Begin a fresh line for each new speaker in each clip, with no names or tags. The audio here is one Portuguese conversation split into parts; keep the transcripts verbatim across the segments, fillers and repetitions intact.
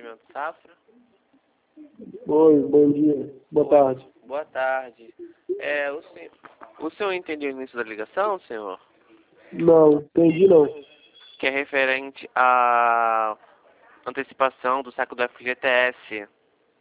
Investimento Safra.
Oi, bom dia. Boa
Oi,
tarde.
Boa tarde. É, o senhor, o senhor entendeu o início da ligação, senhor?
Não, entendi não.
Que é referente à antecipação do saque do F G T S.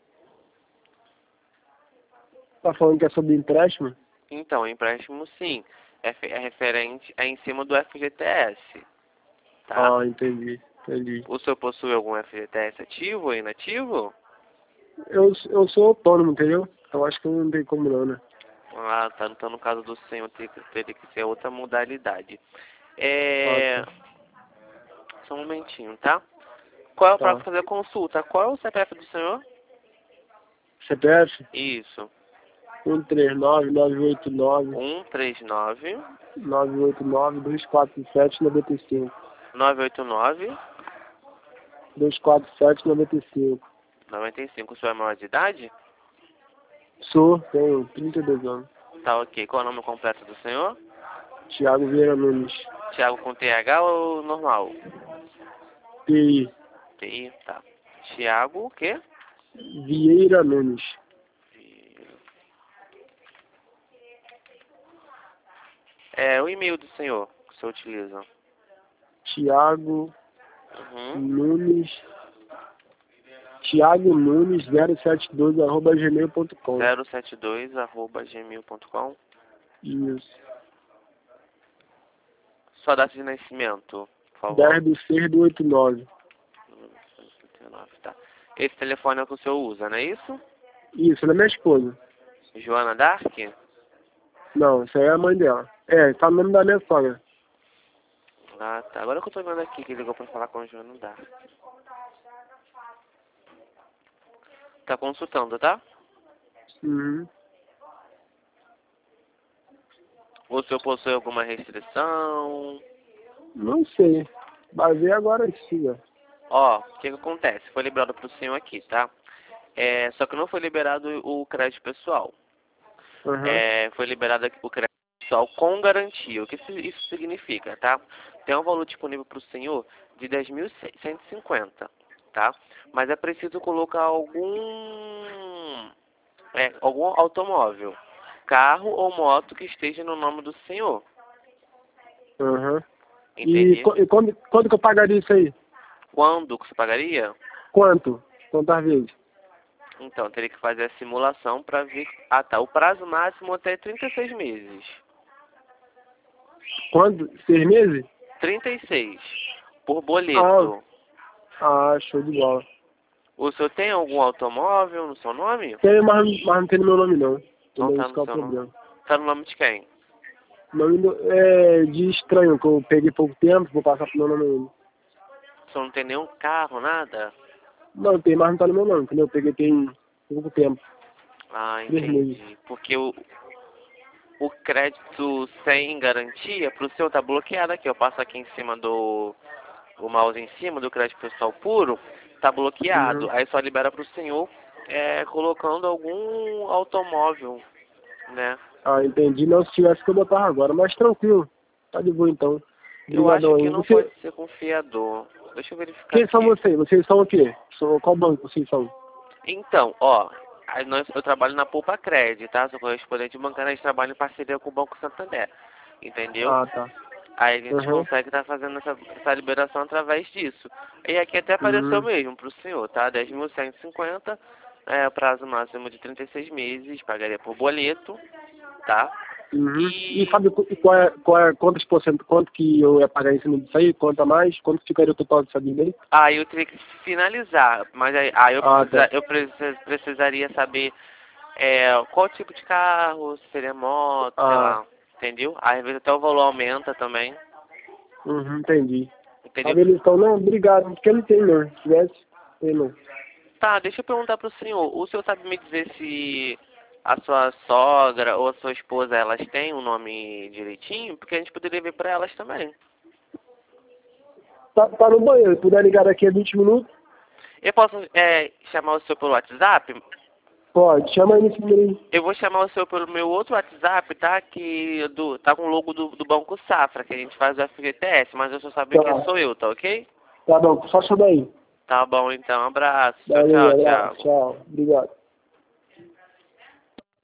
Tá falando que é sobre empréstimo?
Então, empréstimo sim. É, fe- é referente é em cima do F G T S. Tá?
Ah, entendi, entendi.
O senhor possui algum F G T S ativo ou inativo?
Eu, eu sou autônomo, entendeu? Eu acho que não tem como não, né?
Ah, tá. Então, no caso do senhor, teria que teria que ser outra modalidade.
Ah,
É...
tá.
Só um momentinho, tá? Qual é o prazo
Tá.
para fazer a consulta? Qual é o C P F do senhor?
C P F?
Isso.
um três nove, nove oito nove,
um três nove,
nove oito nove, dois quatro sete, nove cinco.
nove oito nove,
dois quatro sete, nove cinco.
nove cinco. O senhor é maior de idade?
Sou, tenho trinta e dois anos.
Tá, ok. Qual é o nome completo do senhor?
Thiago Vieira Nunes.
Thiago com T H ou normal?
T I.
T I, tá. Thiago o quê?
Vieira Nunes.
É o e-mail do senhor que o senhor utiliza.
Thiago
Uhum.
Nunes. Thiago Nunes zero sete dois arroba gmail ponto com.
zero sete dois arroba gmail ponto com.
Isso.
Sua data de nascimento, por favor.
dez de seis do oitenta e nove.
Tá. Esse telefone é o que o senhor usa, não é isso?
Isso, ela é minha esposa.
Joana Dark?
Não, isso aí é a mãe dela. É, tá no nome da minha sogra.
Ah, tá. Agora que eu tô vendo aqui que ligou pra falar com a Joana Dark. Tá consultando, tá?
Uhum.
O senhor possui alguma restrição?
Não sei. Vai ver agora sim, ó.
Ó, o que que acontece? Foi liberado pro senhor aqui, tá? É, só que não foi liberado o crédito pessoal.
Uhum.
É, foi liberado aqui o crédito pessoal com garantia. O que isso isso significa, tá? Tem um valor disponível pro senhor de dez mil cento e cinquenta, tá? Mas é preciso colocar algum, é, algum automóvel, carro ou moto que esteja no nome do senhor.
Uhum. E,
Entendi.
co- e quando, quando que eu pagaria isso aí?
Quando que você pagaria?
Quanto? Quantas vezes?
Então, teria que fazer a simulação para ver... Ah, tá. O prazo máximo até trinta e seis meses.
Quanto? Seis meses?
trinta e seis. Por boleto.
Ah, ah, show de bola.
O senhor tem algum automóvel no seu nome?
Tem, mas, mas não tem no meu nome não.
Não
Entendeu?
tá
Isso
no
que é o
seu nome.
problema.
Tá no nome de quem?
Nome do, é de estranho, que eu peguei pouco tempo, vou passar pro meu nome ainda.
O senhor não tem nenhum carro, nada?
Não, tem, mas não tá no meu nome, entendeu? Eu peguei tem pouco tempo.
Ah,
Três meses.
entendi. Porque o, o crédito sem garantia pro senhor tá bloqueado aqui. Eu passo aqui em cima do... O mouse em cima do crédito pessoal puro tá bloqueado.
Uhum.
Aí só libera pro senhor é, colocando algum automóvel, né?
Ah, entendi. Não, se tivesse que eu botava agora, mas tranquilo. Tá de boa então.
Eu acho
Obrigadão
que
aí.
não
Você,
pode ser confiador. Deixa eu verificar
quem são
aqui.
vocês? Vocês são o quê? Sou, qual banco vocês são?
Então, ó, aí nós, eu trabalho na Poupa Cred, tá? Sou correspondente bancário, a gente trabalha em parceria com o Banco Santander, entendeu?
Ah, tá.
Aí a gente
Uhum.
consegue estar fazendo essa, essa liberação através disso. E aqui até apareceu
Uhum.
mesmo pro senhor, tá? dez mil cento e cinquenta, é, prazo máximo de trinta e seis meses, pagaria por boleto, tá?
Uhum. E
E
sabe qu- qual é, qual é, quantos por cento, quanto que eu ia pagar em cima disso aí? Quanto a mais? Quanto ficaria o total dessa dívida aí?
aí eu teria que finalizar, mas aí, aí eu,
Ah,
precisa,
tá.
eu precis- precisaria saber é, qual tipo de carro, se seria moto, sei
Ah,
lá, entendeu? Às vezes até o valor aumenta também,
uhum, entendi. Tá
entendeu?
beleza, então não, obrigado, porque eu não tenho não. Se tivesse, tem não.
Tá, deixa eu perguntar pro senhor, o senhor sabe me dizer se a sua sogra ou a sua esposa, elas têm o nome direitinho? Porque a gente poderia ver pra elas também.
Tá, tá no banheiro, puder ligar daqui a vinte minutos?
Eu posso é, chamar o senhor pelo WhatsApp?
Pode, chama aí nesse número aí.
Eu vou chamar o senhor pelo meu outro WhatsApp, tá? Que do, tá com o logo do, do Banco Safra, que a gente faz o F G T S, mas eu só saber quem
Tá,
sou eu, tá ok?
tá bom, só chamar aí.
Tá bom, então. Abraço. Tchau,
Valeu,
tchau,
abraço,
tchau.
tchau. Obrigado.